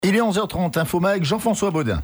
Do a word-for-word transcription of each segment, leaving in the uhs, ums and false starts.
Il est onze heures trente, Info Mag, Jean-François Baudin.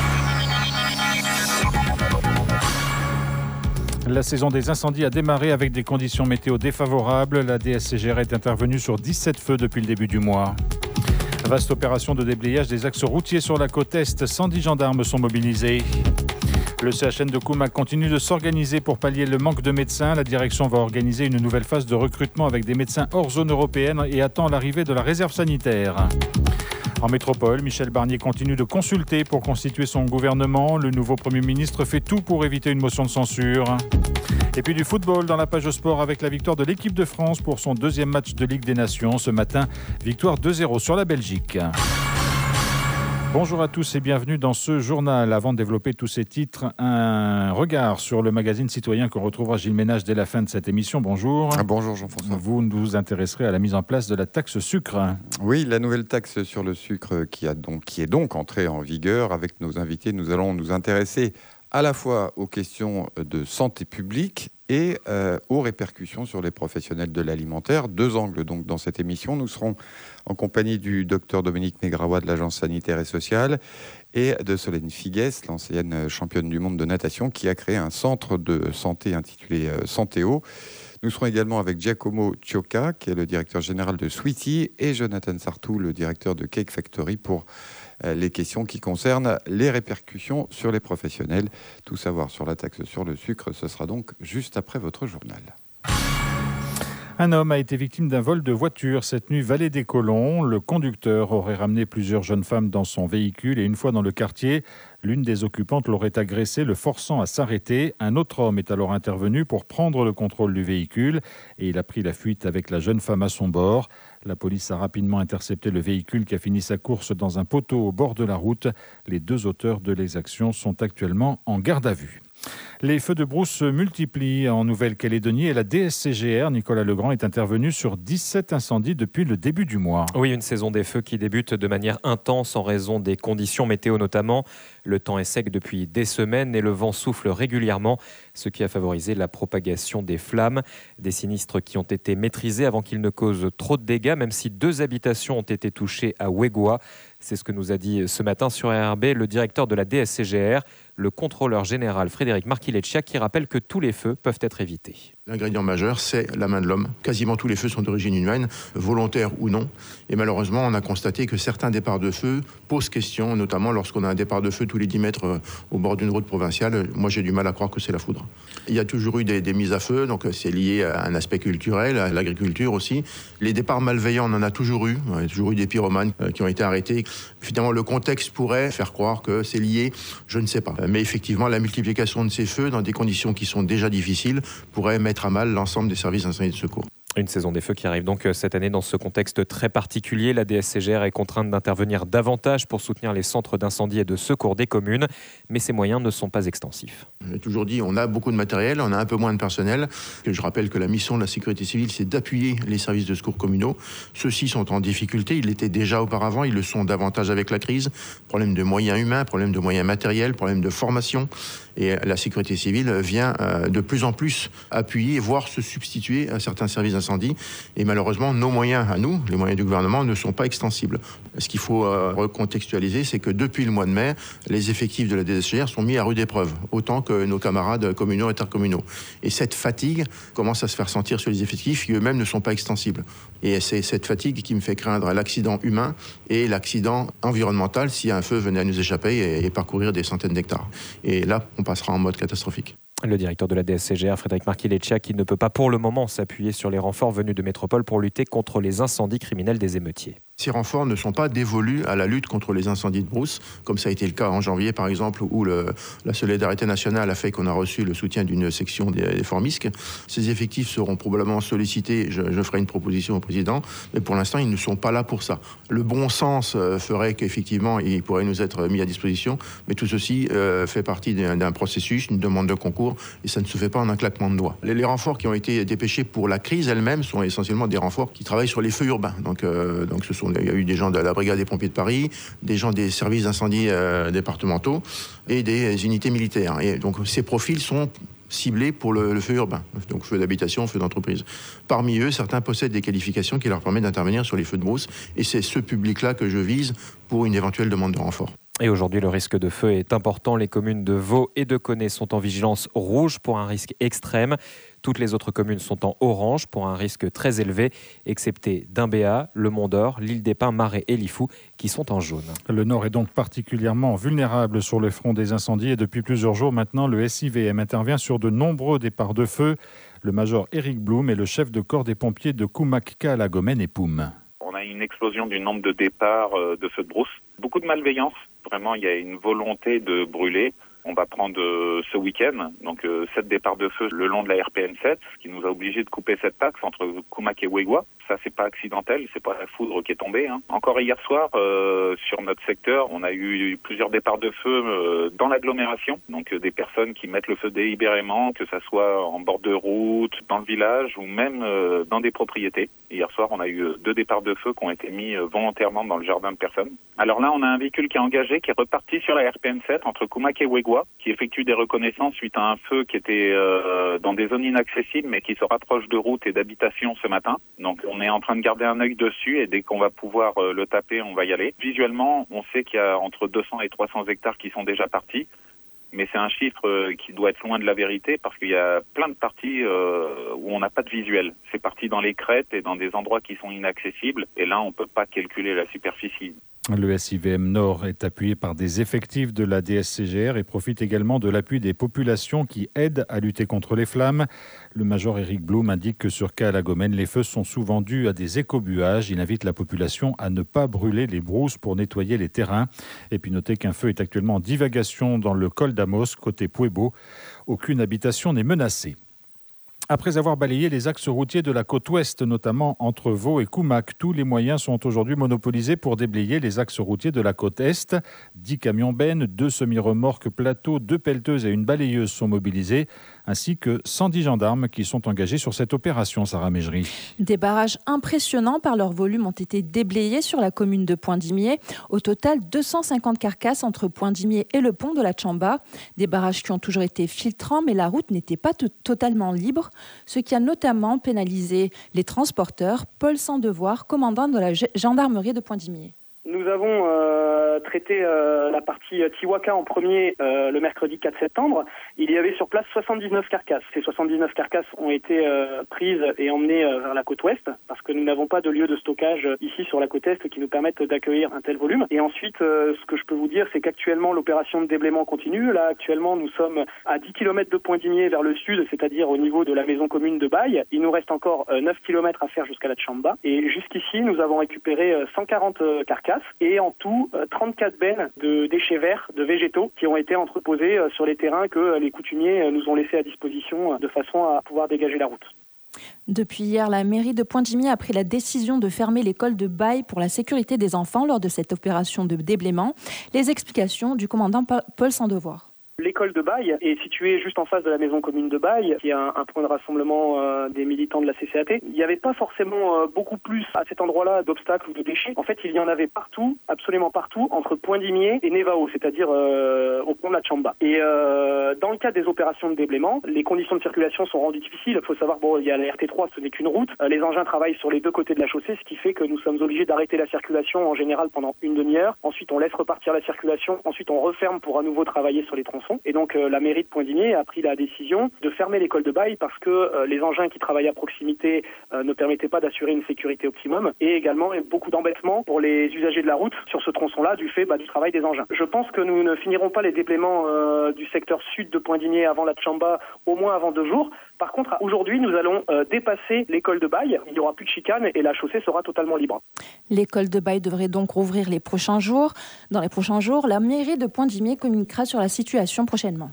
La saison des incendies a démarré avec des conditions météo défavorables. La D S C G R est intervenue sur dix-sept feux depuis le début du mois. Vaste opération de déblayage des axes routiers sur la côte Est. cent dix gendarmes sont mobilisés. Le C H N de Koumac continue de s'organiser pour pallier le manque de médecins. La direction va organiser une nouvelle phase de recrutement avec des médecins hors zone européenne et attend l'arrivée de la réserve sanitaire. En métropole, Michel Barnier continue de consulter pour constituer son gouvernement. Le nouveau Premier ministre fait tout pour éviter une motion de censure. Et puis du football dans la page sport avec la victoire de l'équipe de France pour son deuxième match de Ligue des Nations. Ce matin, victoire deux zéro sur la Belgique. Bonjour à tous et bienvenue dans ce journal. Avant de développer tous ces titres, un regard sur le magazine citoyen qu'on retrouvera Gilles Ménage dès la fin de cette émission. Bonjour. Ah, bonjour Jean-François. Vous vous intéresserez à la mise en place de la taxe sucre. Oui, la nouvelle taxe sur le sucre qui, a donc, qui est donc entrée en vigueur. Avec nos invités, nous allons nous intéresser à la fois aux questions de santé publique et euh, aux répercussions sur les professionnels de l'alimentaire. Deux angles donc dans cette émission. Nous serons en compagnie du docteur Dominique Négraois de l'Agence sanitaire et sociale et de Solène Figues, l'ancienne championne du monde de natation, qui a créé un centre de santé intitulé euh, Santéo. Nous serons également avec Giacomo Ciocca, qui est le directeur général de Sweetie, et Jonathan Sartou, le directeur de Cake Factory, pour euh, les questions qui concernent les répercussions sur les professionnels. Tout savoir sur la taxe sur le sucre, ce sera donc juste après votre journal. Un homme a été victime d'un vol de voiture cette nuit vallée des Colons. Le conducteur aurait ramené plusieurs jeunes femmes dans son véhicule et une fois dans le quartier, l'une des occupantes l'aurait agressé, le forçant à s'arrêter. Un autre homme est alors intervenu pour prendre le contrôle du véhicule et il a pris la fuite avec la jeune femme à son bord. La police a rapidement intercepté le véhicule qui a fini sa course dans un poteau au bord de la route. Les deux auteurs de l'exaction sont actuellement en garde à vue. Les feux de brousse se multiplient en Nouvelle-Calédonie et la D S C G R, Nicolas Legrand, est intervenu sur dix-sept incendies depuis le début du mois. Oui, une saison des feux qui débute de manière intense en raison des conditions météo notamment. Le temps est sec depuis des semaines et le vent souffle régulièrement, ce qui a favorisé la propagation des flammes. Des sinistres qui ont été maîtrisés avant qu'ils ne causent trop de dégâts, même si deux habitations ont été touchées à Ouégoua. C'est ce que nous a dit ce matin sur R R B le directeur de la D S C G R, le contrôleur général Frédéric Marquileccia, qui rappelle que tous les feux peuvent être évités. L'ingrédient majeur, c'est la main de l'homme. Quasiment tous les feux sont d'origine humaine, volontaires ou non. Et malheureusement, on a constaté que certains départs de feu posent question, notamment lorsqu'on a un départ de feu tous les dix mètres au bord d'une route provinciale. Moi, j'ai du mal à croire que c'est la foudre. Il y a toujours eu des, des mises à feu, donc c'est lié à un aspect culturel, à l'agriculture aussi. Les départs malveillants, on en a toujours eu. Il y a toujours eu des pyromanes qui ont été arrêtés. Finalement, le contexte pourrait faire croire que c'est lié, je ne sais pas. Mais effectivement, la multiplication de ces feux dans des conditions qui sont déjà difficiles pourrait mettre à mal l'ensemble des services d'incendie et de secours. Une saison des feux qui arrive donc cette année dans ce contexte très particulier. La D S C G R est contrainte d'intervenir davantage pour soutenir les centres d'incendie et de secours des communes, mais ces moyens ne sont pas extensifs. J'ai toujours dit, on a beaucoup de matériel, on a un peu moins de personnel. Je rappelle que la mission de la sécurité civile, c'est d'appuyer les services de secours communaux. Ceux-ci sont en difficulté, ils l'étaient déjà auparavant, ils le sont davantage avec la crise. Problème de moyens humains, problème de moyens matériels, problème de formation. Et la sécurité civile vient de plus en plus appuyer, voire se substituer à certains services d'incendie. Et malheureusement, nos moyens à nous, les moyens du gouvernement, ne sont pas extensibles. Ce qu'il faut recontextualiser, c'est que depuis le mois de mai, les effectifs de la D S C G R sont mis à rude épreuve, autant que nos camarades communaux et intercommunaux. Et cette fatigue commence à se faire sentir sur les effectifs qui eux-mêmes ne sont pas extensibles. Et c'est cette fatigue qui me fait craindre l'accident humain et l'accident environnemental si un feu venait à nous échapper et, et parcourir des centaines d'hectares. Et là, on passera en mode catastrophique. Le directeur de la D S C G R, Frédéric Marquileccia, qui ne peut pas pour le moment s'appuyer sur les renforts venus de métropole pour lutter contre les incendies criminels des émeutiers. Ces renforts ne sont pas dévolus à la lutte contre les incendies de brousse, comme ça a été le cas en janvier par exemple, où le, la solidarité nationale a fait qu'on a reçu le soutien d'une section des, des Formisques. Ces effectifs seront probablement sollicités, je, je ferai une proposition au président, mais pour l'instant ils ne sont pas là pour ça. Le bon sens euh, ferait qu'effectivement ils pourraient nous être mis à disposition, mais tout ceci euh, fait partie d'un, d'un processus, une demande de concours, et ça ne se fait pas en un claquement de doigts. Les, les renforts qui ont été dépêchés pour la crise elle-même sont essentiellement des renforts qui travaillent sur les feux urbains. Donc, euh, donc ce sont, il y a eu des gens de la brigade des pompiers de Paris, des gens des services d'incendie euh, départementaux et des unités militaires. Et donc ces profils sont ciblés pour le, le feu urbain, donc feu d'habitation, feu d'entreprise. Parmi eux, certains possèdent des qualifications qui leur permettent d'intervenir sur les feux de brousse, et c'est ce public-là que je vise pour une éventuelle demande de renfort. Et aujourd'hui, le risque de feu est important. Les communes de Vaud et de Connay sont en vigilance rouge pour un risque extrême. Toutes les autres communes sont en orange pour un risque très élevé, excepté Dimbéa, Le Mont-d'Or, l'Île des Pins, Marais et Lifou, qui sont en jaune. Le Nord est donc particulièrement vulnérable sur le front des incendies et depuis plusieurs jours maintenant, le S I V M intervient sur de nombreux départs de feu. Le major Éric Blum est le chef de corps des pompiers de Koumakka, La Gomène et Poum. On a une explosion du nombre de départs de feux de brousse. Beaucoup de malveillance. Vraiment, il y a une volonté de brûler. On va prendre euh, ce week-end, donc euh, sept départs de feu le long de la R P N sept, ce qui nous a obligés de couper cette axe entre Koumak et Wegwa. Ça, c'est pas accidentel, c'est pas la foudre qui est tombée. Hein. Encore hier soir, euh, sur notre secteur, on a eu plusieurs départs de feu euh, dans l'agglomération. Donc euh, des personnes qui mettent le feu délibérément, que ça soit en bord de route, dans le village ou même euh, dans des propriétés. Hier soir, on a eu deux départs de feu qui ont été mis euh, volontairement dans le jardin de personnes. Alors là, on a un véhicule qui est engagé, qui est reparti sur la R P N sept entre Koumak et Wegwa, qui effectue des reconnaissances suite à un feu qui était euh, dans des zones inaccessibles, mais qui se rapproche de routes et d'habitations ce matin. Donc on est en train de garder un œil dessus et dès qu'on va pouvoir euh, le taper, on va y aller. Visuellement, on sait qu'il y a entre deux cents et trois cents hectares qui sont déjà partis. Mais c'est un chiffre euh, qui doit être loin de la vérité parce qu'il y a plein de parties euh, où on n'a pas de visuel. C'est parti dans les crêtes et dans des endroits qui sont inaccessibles. Et là, on ne peut pas calculer la superficie. Le S I V M Nord est appuyé par des effectifs de la D S C G R et profite également de l'appui des populations qui aident à lutter contre les flammes. Le major Éric Blum indique que sur Ca-la-Gomène, les feux sont souvent dus à des écobuages. Il invite la population à ne pas brûler les brousses pour nettoyer les terrains. Et puis notez qu'un feu est actuellement en divagation dans le col d'Amos, côté Puebo. Aucune habitation n'est menacée. Après avoir balayé les axes routiers de la côte ouest, notamment entre Vaud et Koumak, tous les moyens sont aujourd'hui monopolisés pour déblayer les axes routiers de la côte est. dix camions bennes, deux semi-remorques plateaux, deux pelleteuses et une balayeuse sont mobilisés, ainsi que cent dix gendarmes qui sont engagés sur cette opération, Sarah Mégerie. Des barrages impressionnants par leur volume ont été déblayés sur la commune de Point-d'Imier. Au total, deux cent cinquante carcasses entre Point-d'Imier et le pont de la Tchamba. Des barrages qui ont toujours été filtrants, mais la route n'était pas t- totalement libre, ce qui a notamment pénalisé les transporteurs. Paul Sandevoir, commandant de la gendarmerie de Point-d'Imier. Nous avons euh, traité euh, la partie Tiwaka en premier euh, le mercredi quatre septembre. Il y avait sur place soixante-dix-neuf carcasses. Ces soixante-dix-neuf carcasses ont été euh, prises et emmenées euh, vers la côte ouest parce que nous n'avons pas de lieu de stockage euh, ici sur la côte est qui nous permettent d'accueillir un tel volume. Et ensuite, euh, ce que je peux vous dire, c'est qu'actuellement l'opération de déblaiement continue. Là, actuellement, nous sommes à dix kilomètres de Point-d'Imier vers le sud, c'est-à-dire au niveau de la maison commune de Baille. Il nous reste encore euh, neuf kilomètres à faire jusqu'à la Tchamba. Et jusqu'ici, nous avons récupéré euh, cent quarante euh, carcasses. Et en tout, euh, trente-quatre bennes de déchets verts, de végétaux, qui ont été entreposés euh, sur les terrains que euh, les coutumiers euh, nous ont laissés à disposition euh, de façon à pouvoir dégager la route. Depuis hier, la mairie de Point-d'Imier a pris la décision de fermer l'école de Baille pour la sécurité des enfants lors de cette opération de déblaiement. Les explications du commandant Paul Sandevoir. L'école de Baille est située juste en face de la maison commune de Baille, qui est un, un point de rassemblement euh, des militants de la C C A T. Il n'y avait pas forcément euh, beaucoup plus à cet endroit-là d'obstacles ou de déchets. En fait, il y en avait partout, absolument partout, entre Point-d'Imier et Nevao, c'est-à-dire euh, au pont de la Tchamba. Et euh, dans le cadre des opérations de déblaiement, les conditions de circulation sont rendues difficiles. Il faut savoir, bon, il y a la R T trois, ce n'est qu'une route. Euh, les engins travaillent sur les deux côtés de la chaussée, ce qui fait que nous sommes obligés d'arrêter la circulation en général pendant une demi-heure. Ensuite, on laisse repartir la circulation. Ensuite, on referme pour à nouveau travailler sur les tronçons. Et donc, euh, la mairie de Point-d'Imier a pris la décision de fermer l'école de Baille parce que euh, les engins qui travaillaient à proximité euh, ne permettaient pas d'assurer une sécurité optimum et également beaucoup d'embêtements pour les usagers de la route sur ce tronçon-là du fait bah, du travail des engins. Je pense que nous ne finirons pas les déblaiements euh, du secteur sud de Point-d'Imier avant la Tchamba, au moins avant deux jours. Par contre, aujourd'hui, nous allons euh, dépasser l'école de Baille. Il n'y aura plus de chicane et la chaussée sera totalement libre. L'école de Baille devrait donc rouvrir les prochains jours. Dans les prochains jours, la mairie de Point-d'Imier communiquera sur la situation prochainement.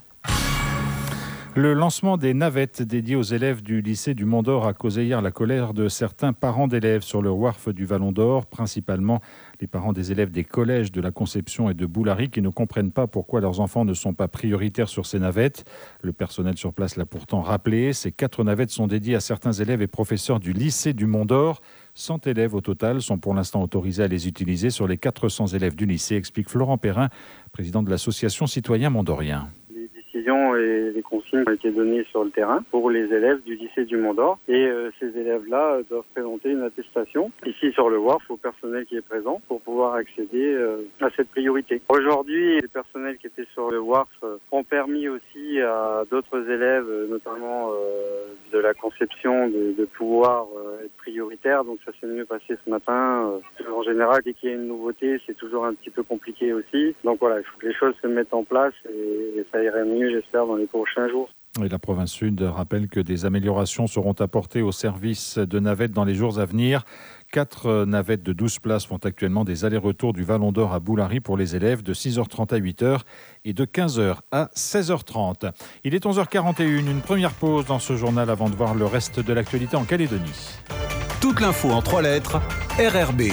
Le lancement des navettes dédiées aux élèves du lycée du Mont-d'Or a causé hier la colère de certains parents d'élèves sur le wharf du Vallon d'Or, principalement les parents des élèves des collèges de la Conception et de Boulary qui ne comprennent pas pourquoi leurs enfants ne sont pas prioritaires sur ces navettes. Le personnel sur place l'a pourtant rappelé. Ces quatre navettes sont dédiées à certains élèves et professeurs du lycée du Mont-d'Or. cent élèves au total sont pour l'instant autorisés à les utiliser sur les quatre cents élèves du lycée, explique Florent Perrin, président de l'association Citoyens Mont-d'Oriens. décisions et les consignes ont été données sur le terrain pour les élèves du lycée du Mont-d'Or. Et euh, ces élèves-là doivent présenter une attestation ici sur le W A R F au personnel qui est présent pour pouvoir accéder euh, à cette priorité. Aujourd'hui, les personnels qui étaient sur le W A R F ont permis aussi à d'autres élèves, notamment euh, de la conception, de, de pouvoir euh, être prioritaires. Donc ça s'est mieux passé ce matin. Euh, en général, dès qu'il y a une nouveauté, c'est toujours un petit peu compliqué aussi. Donc voilà, il faut que les choses se mettent en place et, et ça irait mieux, j'espère, dans les prochains jours. Et la province Sud rappelle que des améliorations seront apportées au service de navettes dans les jours à venir. Quatre navettes de douze places font actuellement des allers-retours du Vallon d'Or à Boulary pour les élèves de six heures trente à huit heures et de quinze heures à seize heures trente. Il est onze heures quarante et une, une première pause dans ce journal avant de voir le reste de l'actualité en Calédonie. Toute l'info en trois lettres, R R B.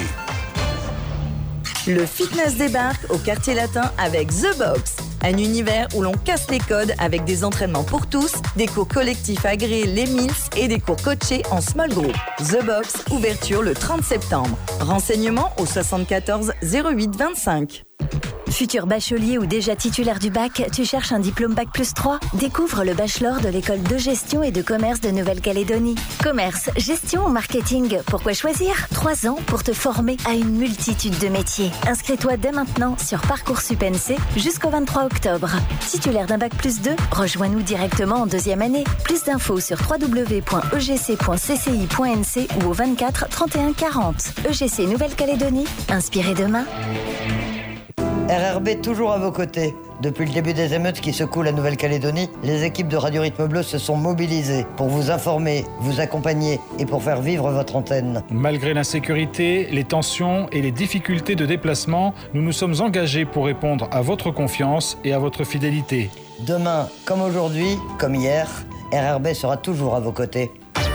Le fitness débarque au quartier latin avec The Box. Un univers où l'on casse les codes avec des entraînements pour tous, des cours collectifs agréés les M I L S et des cours coachés en small group. The Box, ouverture le trente septembre. Renseignements au soixante-quatorze zéro huit vingt-cinq. Futur bachelier ou déjà titulaire du bac, tu cherches un diplôme bac plus trois? Découvre le bachelor de l'école de gestion et de commerce de Nouvelle-Calédonie. Commerce, gestion ou marketing, pourquoi choisir? Trois ans pour te former à une multitude de métiers. Inscris-toi dès maintenant sur Parcoursup N C jusqu'au vingt-trois octobre. Titulaire d'un bac plus deux, rejoins-nous directement en deuxième année. Plus d'infos sur w w w point e g c point c c i point n c ou au vingt-quatre trente et un quarante. E G C Nouvelle-Calédonie, inspirez demain. R R B toujours à vos côtés. Depuis le début des émeutes qui secouent la Nouvelle-Calédonie, les équipes de Radio Rythme Bleu se sont mobilisées pour vous informer, vous accompagner et pour faire vivre votre antenne. Malgré l'insécurité, les tensions et les difficultés de déplacement, nous nous sommes engagés pour répondre à votre confiance et à votre fidélité. Demain, comme aujourd'hui, comme hier, R R B sera toujours à vos côtés.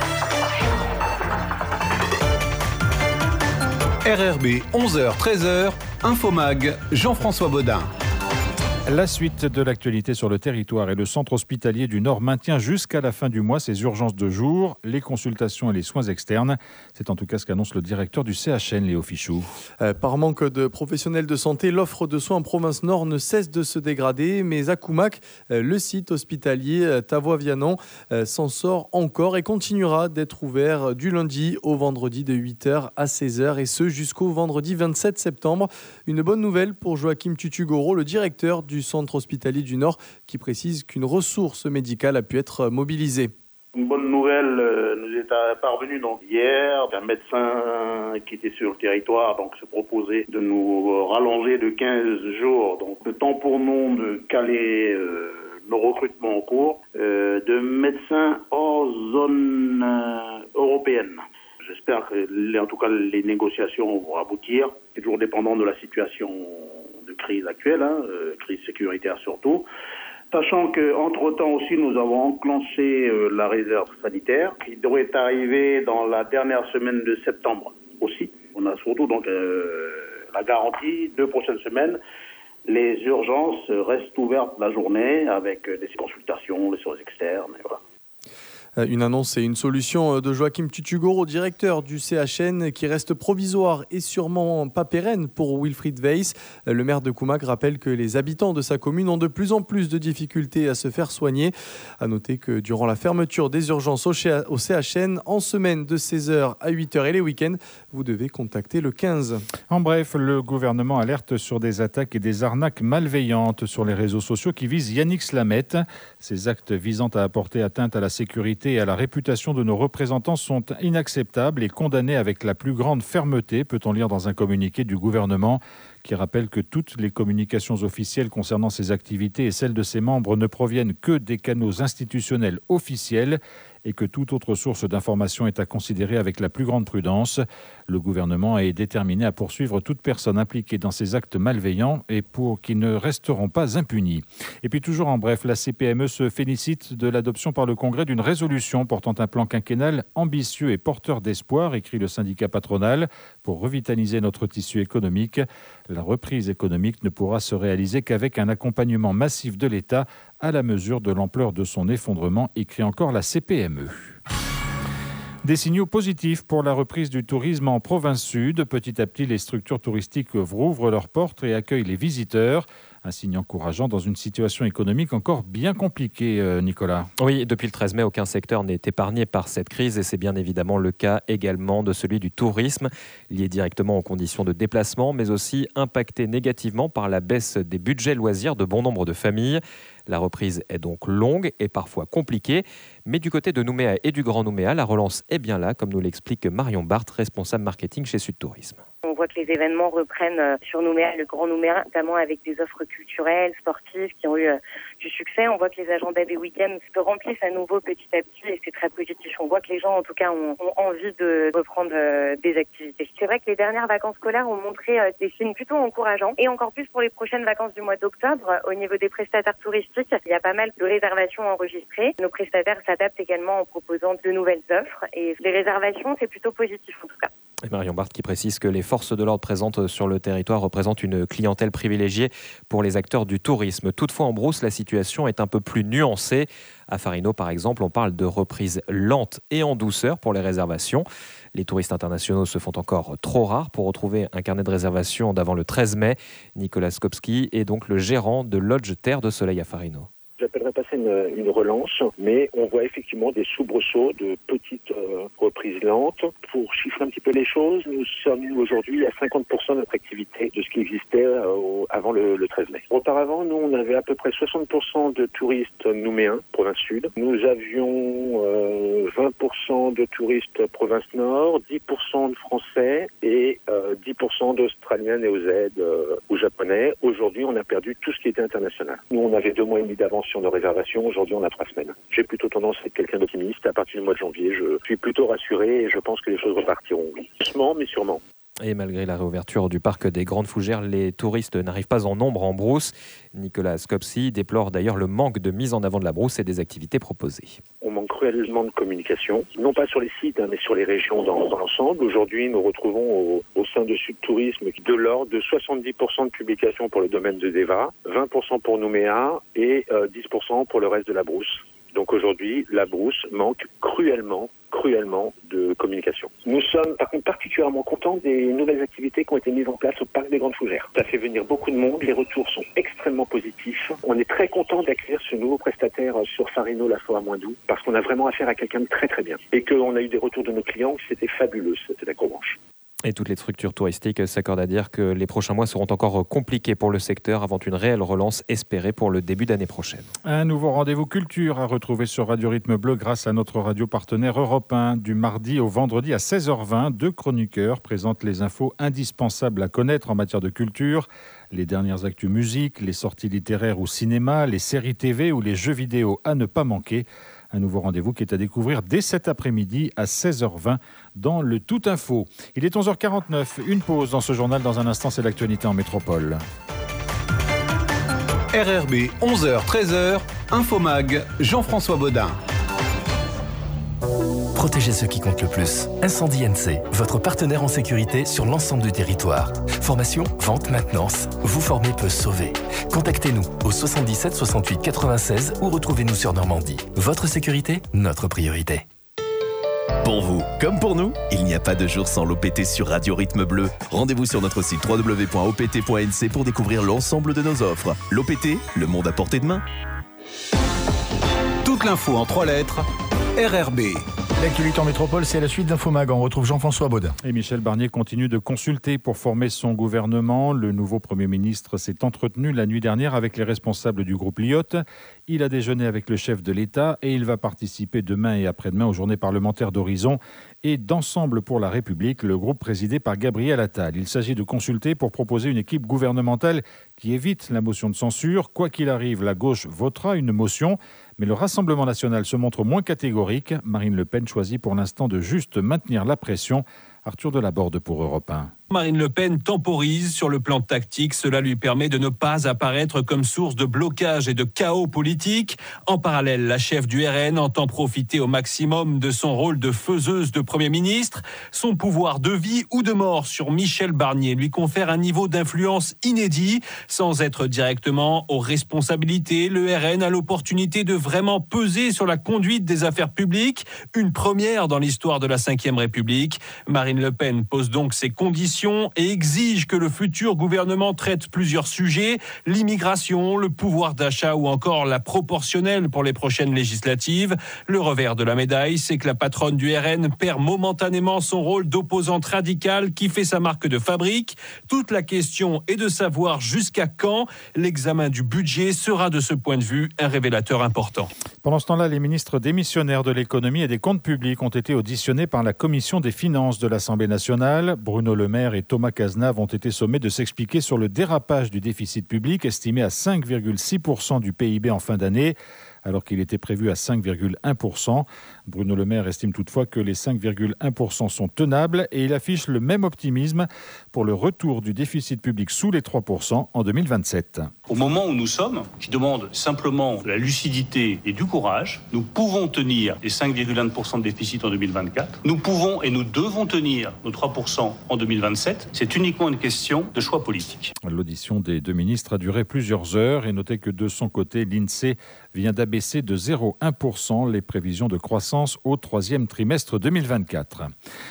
R R B, onze heures treize heures, Infomag, Jean-François Baudin. La suite de l'actualité sur le territoire et le centre hospitalier du Nord maintient jusqu'à la fin du mois ses urgences de jour, les consultations et les soins externes. C'est en tout cas ce qu'annonce le directeur du C H N, Léo Fichou. Euh, par manque de professionnels de santé, l'offre de soins en province Nord ne cesse de se dégrader. Mais à Koumak, euh, le site hospitalier euh, Tavois-Vianan euh, s'en sort encore et continuera d'être ouvert du lundi au vendredi de huit heures à seize heures et ce jusqu'au vendredi vingt-sept septembre. Une bonne nouvelle pour Joachim Tutugoro, le directeur du centre hospitalier du Nord, qui précise qu'une ressource médicale a pu être mobilisée. Une bonne nouvelle euh, nous est parvenue donc hier. Un médecin qui était sur le territoire donc se proposait de nous rallonger de quinze jours. Donc le temps pour nous de caler euh, nos recrutements en cours euh, de médecins hors zone euh, européenne. J'espère que, en tout cas, les négociations vont aboutir. C'est toujours dépendant de la situation de crise actuelle, hein, euh, crise sécuritaire surtout. Sachant qu'entre-temps aussi, nous avons enclenché euh, la réserve sanitaire qui devrait arriver dans la dernière semaine de septembre aussi. On a surtout donc euh, la garantie, deux prochaines semaines, les urgences restent ouvertes la journée avec des consultations, les soins externes, et voilà. Une annonce et une solution de Joachim Tutugoro, directeur du C H N, qui reste provisoire et sûrement pas pérenne pour Wilfried Weiss. Le maire de Koumak rappelle que les habitants de sa commune ont de plus en plus de difficultés à se faire soigner. À noter que durant la fermeture des urgences au C H N, en semaine de seize heures à huit heures et les week-ends, vous devez contacter le quinze. En bref, le gouvernement alerte sur des attaques et des arnaques malveillantes sur les réseaux sociaux qui visent Yannick Slamette. Ces actes visant à apporter atteinte à la sécurité et à la réputation de nos représentants sont inacceptables et condamnés avec la plus grande fermeté, peut-on lire dans un communiqué du gouvernement qui rappelle que toutes les communications officielles concernant ces activités et celles de ses membres ne proviennent que des canaux institutionnels officiels et que toute autre source d'information est à considérer avec la plus grande prudence. Le gouvernement est déterminé à poursuivre toute personne impliquée dans ces actes malveillants et pour qui ne resteront pas impunis. Et puis toujours en bref, la C P M E se félicite de l'adoption par le Congrès d'une résolution portant un plan quinquennal ambitieux et porteur d'espoir, écrit le syndicat patronal, pour revitaliser notre tissu économique. La reprise économique ne pourra se réaliser qu'avec un accompagnement massif de l'État à la mesure de l'ampleur de son effondrement, écrit encore la C P M E. Des signaux positifs pour la reprise du tourisme en province sud. Petit à petit, les structures touristiques rouvrent leurs portes et accueillent les visiteurs. Un signe encourageant dans une situation économique encore bien compliquée, euh, Nicolas. Oui, depuis le treize mai, aucun secteur n'est épargné par cette crise et c'est bien évidemment le cas également de celui du tourisme, lié directement aux conditions de déplacement, mais aussi impacté négativement par la baisse des budgets loisirs de bon nombre de familles. La reprise est donc longue et parfois compliquée, mais du côté de Nouméa et du Grand Nouméa, la relance est bien là, comme nous l'explique Marion Barthes, responsable marketing chez Sud Tourisme. On voit que les événements reprennent sur Nouméa, le Grand Nouméa, notamment avec des offres culturelles, sportives qui ont eu du succès. On voit que les agendas des week-ends se remplissent à nouveau petit à petit et c'est très positif. On voit que les gens, en tout cas, ont, ont envie de reprendre des activités. C'est vrai que les dernières vacances scolaires ont montré des signes plutôt encourageants et encore plus pour les prochaines vacances du mois d'octobre. Au niveau des prestataires touristiques, il y a pas mal de réservations enregistrées. Nos prestataires s'adaptent également en proposant de nouvelles offres et les réservations, c'est plutôt positif en tout cas. Et Marion Barthes qui précise que les forces de l'ordre présentes sur le territoire représentent une clientèle privilégiée pour les acteurs du tourisme. Toutefois, en Brousse, la situation est un peu plus nuancée. À Farino, par exemple, on parle de reprise lente et en douceur pour les réservations. Les touristes internationaux se font encore trop rares pour retrouver un carnet de réservation d'avant le treize mai. Nicolas Skopski est donc le gérant de Lodge Terre de Soleil à Farino. J'appellerais pas ça une, une relance, mais on voit effectivement des soubresauts de petites euh, reprises lentes. Pour chiffrer un petit peu les choses, nous sommes aujourd'hui à cinquante pour cent de notre activité de ce qui existait euh, avant le, le treize mai. Auparavant, nous, on avait à peu près soixante pour cent de touristes nouméens, province sud. Nous avions euh, vingt pour cent de touristes province nord, dix pour cent de français et euh, dix pour cent d'Australiens néo-Z euh, ou japonais. Aujourd'hui, on a perdu tout ce qui était international. Nous, on avait deux mois et demi d'avance sur nos réservations. Aujourd'hui, on a trois semaines. J'ai plutôt tendance à être quelqu'un d'optimiste. À partir du mois de janvier, je suis plutôt rassuré et je pense que les choses repartiront. Doucement, mais sûrement. Et malgré la réouverture du parc des Grandes Fougères, les touristes n'arrivent pas en nombre en Brousse. Nicolas Skopsi déplore d'ailleurs le manque de mise en avant de la Brousse et des activités proposées. On manque cruellement de communication, non pas sur les sites, hein, mais sur les régions dans, dans l'ensemble. Aujourd'hui, nous retrouvons au, au sein de Sud Tourisme de l'ordre de soixante-dix pour cent de publications pour le domaine de Deva, vingt pour cent pour Nouméa et euh, dix pour cent pour le reste de la Brousse. Donc aujourd'hui, la Brousse manque cruellement, cruellement de communication. Nous sommes par contre particulièrement contents des nouvelles activités qui ont été mises en place au parc des Grandes Fougères. Ça fait venir beaucoup de monde, les retours sont extrêmement positifs. On est très content d'accueillir ce nouveau prestataire sur Farino, la Foire Moindou, parce qu'on a vraiment affaire à quelqu'un de très très bien. Et qu'on a eu des retours de nos clients, c'était fabuleux, c'était l'Acrobranche. Et toutes les structures touristiques s'accordent à dire que les prochains mois seront encore compliqués pour le secteur avant une réelle relance espérée pour le début d'année prochaine. Un nouveau rendez-vous culture à retrouver sur Radio Rythme Bleu grâce à notre radio partenaire Europe un. Du mardi au vendredi à seize heures vingt, deux chroniqueurs présentent les infos indispensables à connaître en matière de culture. Les dernières actus musique, les sorties littéraires ou cinéma, les séries T V ou les jeux vidéo à ne pas manquer. Un nouveau rendez-vous qui est à découvrir dès cet après-midi à seize heures vingt dans le Tout Info. Il est onze heures quarante-neuf, une pause dans ce journal. Dans un instant, c'est l'actualité en métropole. R R B, onze heures treize heures, Infomag, Jean-François Baudin. Protégez ceux qui comptent le plus. Incendie N C, votre partenaire en sécurité sur l'ensemble du territoire. Formation, vente, maintenance. Vous former peut sauver. Contactez-nous au soixante-dix-sept soixante-huit quatre-vingt-seize ou retrouvez-nous sur Normandie. Votre sécurité, notre priorité. Pour vous, comme pour nous, il n'y a pas de jour sans l'O P T sur Radio Rythme Bleu. Rendez-vous sur notre site w w w point o p t point n c pour découvrir l'ensemble de nos offres. L'O P T, le monde à portée de main. Toute l'info en trois lettres, R R B. L'actualité en métropole, c'est la suite d'Infomag. On retrouve Jean-François Baudin. Et Michel Barnier continue de consulter pour former son gouvernement. Le nouveau Premier ministre s'est entretenu la nuit dernière avec les responsables du groupe Lyotte. Il a déjeuné avec le chef de l'État et il va participer demain et après-demain aux journées parlementaires d'Horizon et d'Ensemble pour la République, le groupe présidé par Gabriel Attal. Il s'agit de consulter pour proposer une équipe gouvernementale qui évite la motion de censure. Quoi qu'il arrive, la gauche votera une motion, mais le Rassemblement national se montre moins catégorique. Marine Le Pen choisit pour l'instant de juste maintenir la pression. Arthur Delaborde pour Europe un. Marine Le Pen temporise sur le plan tactique. Cela lui permet de ne pas apparaître comme source de blocage et de chaos politique. En parallèle, la chef du R N entend profiter au maximum de son rôle de faiseuse de Premier ministre. Son pouvoir de vie ou de mort sur Michel Barnier lui confère un niveau d'influence inédit. Sans être directement aux responsabilités, le R N a l'opportunité de vraiment peser sur la conduite des affaires publiques. Une première dans l'histoire de la cinquième République. Marine Le Pen pose donc ses conditions l'opposition et exige que le futur gouvernement traite plusieurs sujets, l'immigration, le pouvoir d'achat ou encore la proportionnelle pour les prochaines législatives. Le revers de la médaille, c'est que la patronne du R N perd momentanément son rôle d'opposante radicale qui fait sa marque de fabrique. Toute la question est de savoir jusqu'à quand l'examen du budget sera de ce point de vue un révélateur important. Pendant ce temps-là, les ministres démissionnaires de l'économie et des comptes publics ont été auditionnés par la commission des finances de l'Assemblée nationale. Bruno Le Maire et Thomas Cazenave ont été sommés de s'expliquer sur le dérapage du déficit public estimé à cinq virgule six pour cent du P I B en fin d'année, alors qu'il était prévu à cinq virgule un pour cent. Bruno Le Maire estime toutefois que les cinq virgule un pour cent sont tenables et il affiche le même optimisme pour le retour du déficit public sous les trois pour cent en deux mille vingt-sept. Au moment où nous sommes, qui demande simplement de la lucidité et du courage, nous pouvons tenir les cinq virgule un pour cent de déficit en deux mille vingt-quatre. Nous pouvons et nous devons tenir nos trois pour cent en deux mille vingt-sept. C'est uniquement une question de choix politique. L'audition des deux ministres a duré plusieurs heures et notez que de son côté, l'INSEE vient d'abaisser de zéro virgule un pour cent les prévisions de croissance au troisième trimestre deux mille vingt-quatre.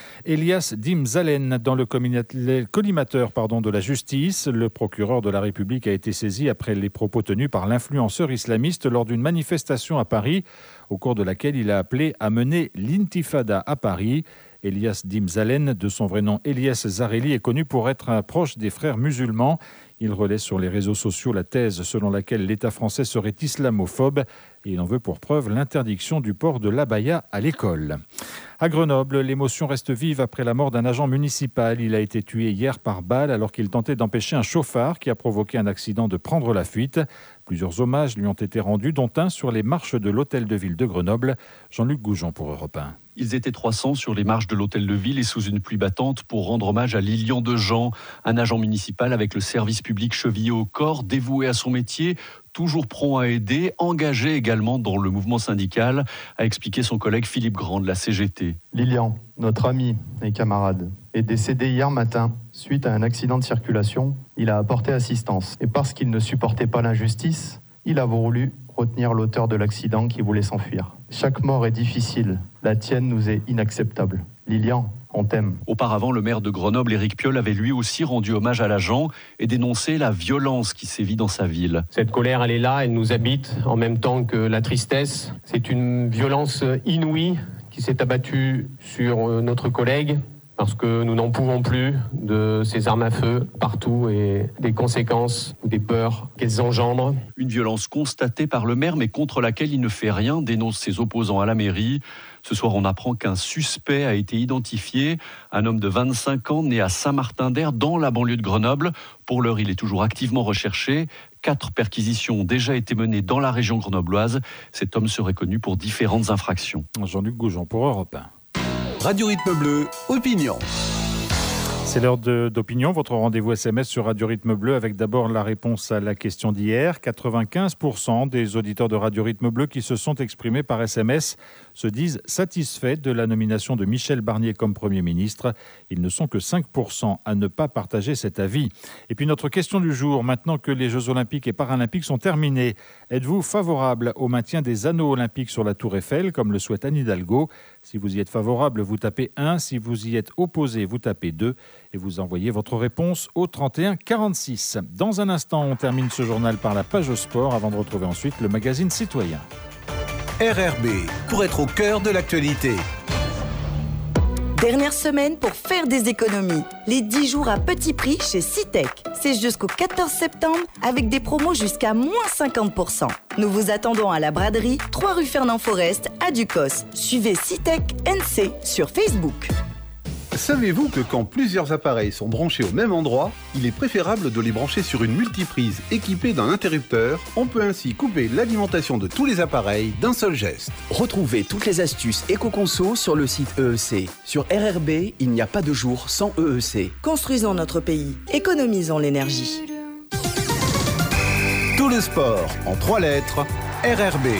Elias Dimzalen, dans le collimateur pardon, de la justice, le procureur de la République a été saisi après les propos tenus par l'influenceur islamiste lors d'une manifestation à Paris, au cours de laquelle il a appelé à mener l'intifada à Paris. Elias Dimzalen, de son vrai nom Elias Zareli, est connu pour être un proche des frères musulmans. Il relaie sur les réseaux sociaux la thèse selon laquelle l'État français serait islamophobe et il en veut pour preuve l'interdiction du port de l'abaya à l'école. À Grenoble, l'émotion reste vive après la mort d'un agent municipal. Il a été tué hier par balle alors qu'il tentait d'empêcher un chauffard qui a provoqué un accident de prendre la fuite. Plusieurs hommages lui ont été rendus, dont un sur les marches de l'hôtel de ville de Grenoble. Jean-Luc Goujon pour Europe un. Ils étaient trois cents sur les marches de l'hôtel de ville et sous une pluie battante pour rendre hommage à Lilian Dejean, un agent municipal avec le service public chevillé au corps, dévoué à son métier, toujours prompt à aider, engagé également dans le mouvement syndical, a expliqué son collègue Philippe Grand de la C G T. Lilian, notre ami et camarade, est décédé hier matin suite à un accident de circulation. Il a apporté assistance et parce qu'il ne supportait pas l'injustice, il a voulu retenir l'auteur de l'accident qui voulait s'enfuir. Chaque mort est difficile, la tienne nous est inacceptable. Lilian, on t'aime. Auparavant, le maire de Grenoble, Éric Piolle, avait lui aussi rendu hommage à l'agent et dénoncé la violence qui sévit dans sa ville. Cette colère, elle est là, elle nous habite en même temps que la tristesse. C'est une violence inouïe qui s'est abattue sur notre collègue, parce que nous n'en pouvons plus de ces armes à feu partout et des conséquences ou des peurs qu'elles engendrent. Une violence constatée par le maire mais contre laquelle il ne fait rien, dénonce ses opposants à la mairie. Ce soir, on apprend qu'un suspect a été identifié, un homme de vingt-cinq ans né à Saint-Martin-d'Air dans la banlieue de Grenoble. Pour l'heure, il est toujours activement recherché. Quatre perquisitions ont déjà été menées dans la région grenobloise. Cet homme serait connu pour différentes infractions. Jean-Luc Goujon pour Europe un. Radio Rythme Bleu, opinion. C'est l'heure de, d'opinion, votre rendez-vous S M S sur Radio Rythme Bleu avec d'abord la réponse à la question d'hier. quatre-vingt-quinze pour cent des auditeurs de Radio Rythme Bleu qui se sont exprimés par S M S se disent satisfaits de la nomination de Michel Barnier comme Premier ministre. Ils ne sont que cinq pour cent à ne pas partager cet avis. Et puis notre question du jour, maintenant que les Jeux Olympiques et Paralympiques sont terminés, êtes-vous favorable au maintien des anneaux olympiques sur la Tour Eiffel, comme le souhaite Anne Hidalgo ? Si vous y êtes favorable, vous tapez un. Si vous y êtes opposé, vous tapez deux. Et vous envoyez votre réponse au trente et un quarante-six. Dans un instant, on termine ce journal par la page sport avant de retrouver ensuite le magazine Citoyen. R R B, pour être au cœur de l'actualité. Dernière semaine pour faire des économies. Les dix jours à petit prix chez Citec. C'est jusqu'au quatorze septembre avec des promos jusqu'à moins cinquante pour cent. Nous vous attendons à la braderie, trois rue Fernand Forest, à Ducos. Suivez Citec N C sur Facebook. Savez-vous que quand plusieurs appareils sont branchés au même endroit, il est préférable de les brancher sur une multiprise équipée d'un interrupteur. On peut ainsi couper l'alimentation de tous les appareils d'un seul geste. Retrouvez toutes les astuces éco-conso sur le site E E C. Sur R R B, il n'y a pas de jour sans E E C. Construisons notre pays. Économisons l'énergie. Tout le sport en trois lettres, R R B.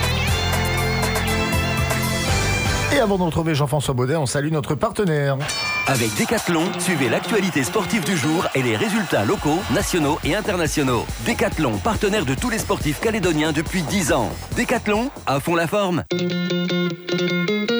Et avant de retrouver Jean-François Baudet, on salue notre partenaire. Avec Decathlon, suivez l'actualité sportive du jour et les résultats locaux, nationaux et internationaux. Decathlon, partenaire de tous les sportifs calédoniens depuis dix ans. Decathlon, à fond la forme.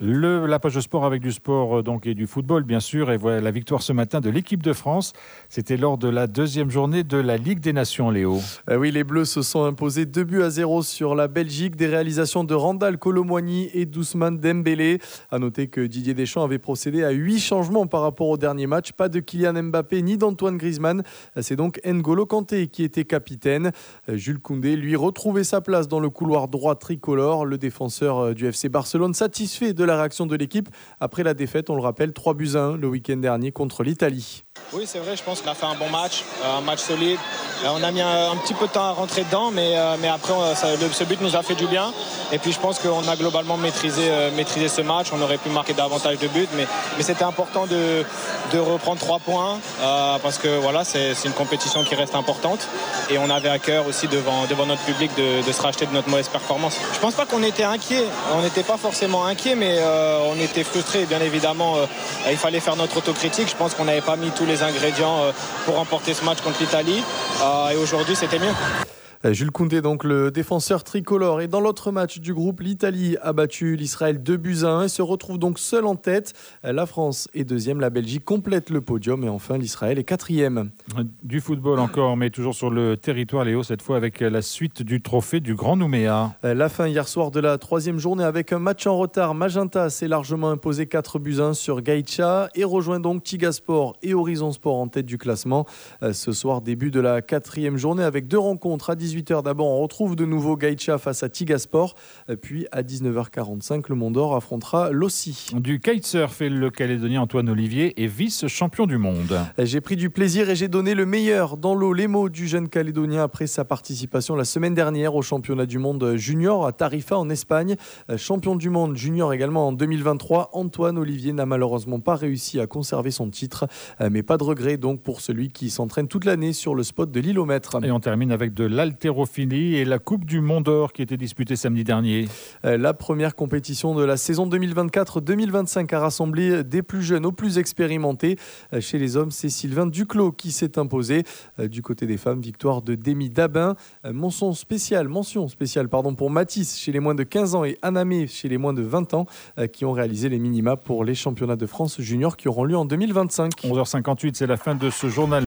Le, la page de sport avec du sport donc, et du football, bien sûr. Et voilà la victoire ce matin de l'équipe de France. C'était lors de la deuxième journée de la Ligue des Nations, Léo. Euh, oui, les Bleus se sont imposés deux buts à zéro sur la Belgique. Des réalisations de Randal Kolo Muani et d'Ousmane Dembélé. À noter que Didier Deschamps avait procédé à huit changements par rapport au dernier match. Pas de Kylian Mbappé ni d'Antoine Griezmann. C'est donc N'Golo Kanté qui était capitaine. Jules Koundé, lui, retrouvait sa place dans le couloir droit tricolore. Le défenseur du F C Barcelone satisfait de la réaction de l'équipe après la défaite, on le rappelle, trois buts à un le week-end dernier contre l'Italie. Oui, c'est vrai, je pense qu'on a fait un bon match, un match solide. On a mis un, un petit peu de temps à rentrer dedans, mais, mais après, ça, le, ce but nous a fait du bien. Et puis, je pense qu'on a globalement maîtrisé, euh, maîtrisé ce match. On aurait pu marquer davantage de buts, mais, mais c'était important de, de reprendre trois points euh, parce que voilà, c'est, c'est une compétition qui reste importante. Et on avait à cœur aussi devant, devant notre public de, de se racheter de notre mauvaise performance. Je pense pas qu'on était inquiets. On n'était pas forcément inquiets, mais euh, on était frustrés. Bien évidemment, euh, il fallait faire notre autocritique. Je pense qu'on n'avait pas mis tous les ingrédients euh, pour remporter ce match contre l'Italie. Euh, et aujourd'hui, c'était mieux. Jules Koundé, donc le défenseur tricolore. Et dans l'autre match du groupe, l'Italie a battu l'Israël deux buts à un et se retrouve donc seule en tête. La France est deuxième, la Belgique complète le podium et enfin l'Israël est quatrième. Du football encore, mais toujours sur le territoire, Léo, cette fois avec la suite du trophée du Grand Nouméa. La fin hier soir de la troisième journée avec un match en retard. Magenta s'est largement imposé quatre buts à un sur Gaïcha et rejoint donc Tigasport et Horizon Sport en tête du classement. Ce soir, début de la quatrième journée avec deux rencontres à dix-huit heures. D'abord, on retrouve de nouveau Gaïcha face à Tigasport. Puis à dix-neuf heures quarante-cinq, le Mont d'Or affrontera l'Ossi. Du kitesurf et le Calédonien Antoine Olivier est vice-champion du monde. J'ai pris du plaisir et j'ai donné le meilleur dans l'eau. Les mots du jeune Calédonien après sa participation la semaine dernière au championnat du monde junior à Tarifa en Espagne. Champion du monde junior également en deux mille vingt-trois, Antoine Olivier n'a malheureusement pas réussi à conserver son titre. Mais pas de regret donc pour celui qui s'entraîne toute l'année sur le spot de l'île au Maître. Et on termine avec de l'haltérophilie et la Coupe du Mont d'Or qui était disputée samedi dernier. La première compétition de la saison deux mille vingt-quatre deux mille vingt-cinq a rassemblé des plus jeunes aux plus expérimentés. Chez les hommes, c'est Sylvain Duclos qui s'est imposé. Du côté des femmes, victoire de Demi Dabin. Mention spéciale, mention spéciale pardon, pour Mathis chez les moins de quinze ans et Anamé chez les moins de vingt ans qui ont réalisé les minima pour les championnats de France juniors qui auront lieu en deux mille vingt-cinq. onze heures cinquante-huit, c'est la fin de ce journal.